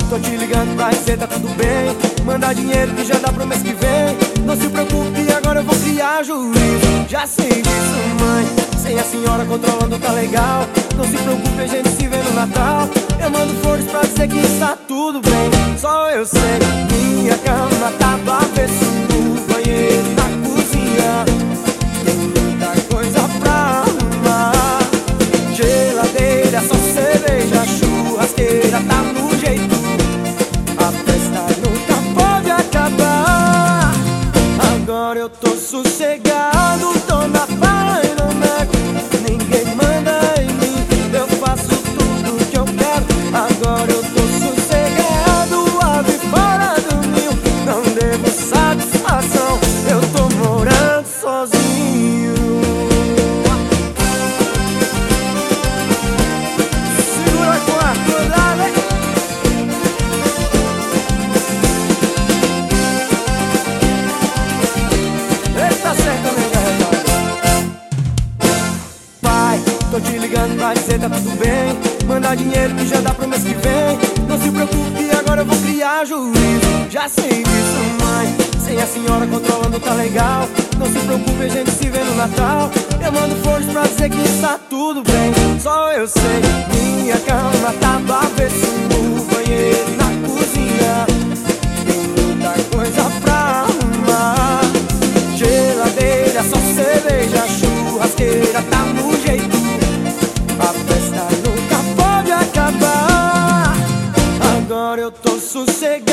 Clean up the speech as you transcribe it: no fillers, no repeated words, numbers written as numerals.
tô te ligando pra dizer tá tudo bem. Manda dinheiro que já dá pro mês que vem. Não se preocupe, agora eu vou criar juízo. Já sei disso, mãe, sem a senhora controlando tá legal. Não se preocupe, a gente se vê no Natal. Eu mando flores pra dizer que está tudo bem. Só eu sei, minha cama tá do avesso, no banheiro, na cozinha tem muita coisa pra arrumar. Geladeira, só cerveja, churrasqueira tá no jeito. A festa nunca pode acabar. Agora eu tô sossegado, tô na paz, não nego. Ninguém manda em mim, eu faço tudo que eu quero. Agora eu tô sossegado, ave fora do ninho. Não devo satisfação, eu tô morando sozinho. Segura com a acordada, hein? Eita, certa, nega, pai, tô te ligando pra dizer tá tudo bem. Manda dinheiro que já dá pro mês que vem. Não se preocupe, agora eu vou criar juízo. Já sei disso, mãe, sem a senhora controlando tá legal. Não se preocupe, a gente se vê no Natal. Eu mando flores pra dizer que está tudo bem. Só eu sei, minha cama tá do avesso, no banheiro, na cozinha tem muita coisa pra arrumar. Geladeira, só cerveja, churrasqueira tá no jeito. A festa nunca pode acabar. Agora eu tô sossegado.